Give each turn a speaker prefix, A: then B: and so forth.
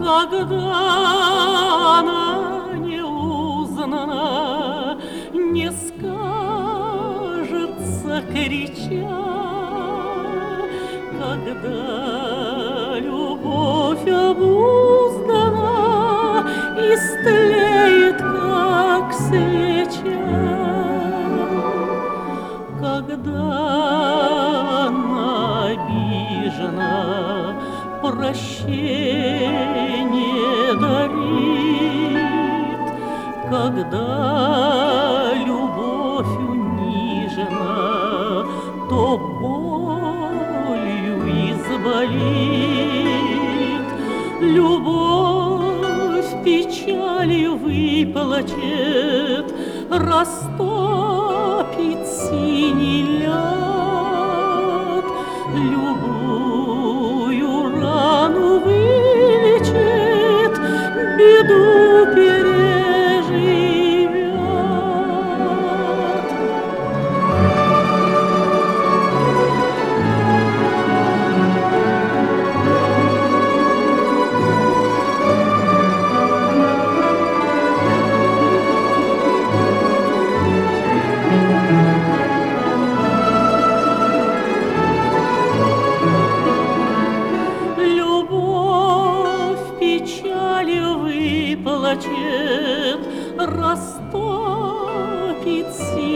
A: Когда она не узнана, не скажется, крича, когда любовь обуздана, истлеет, как свеча. Когда она обижена, прощение дарит, когда любовь унижена, то болью изболит. Любовь печалью выплачет, растопит синий лед, любую рану вылечит, беду переживет. Печалью выплачет, растопит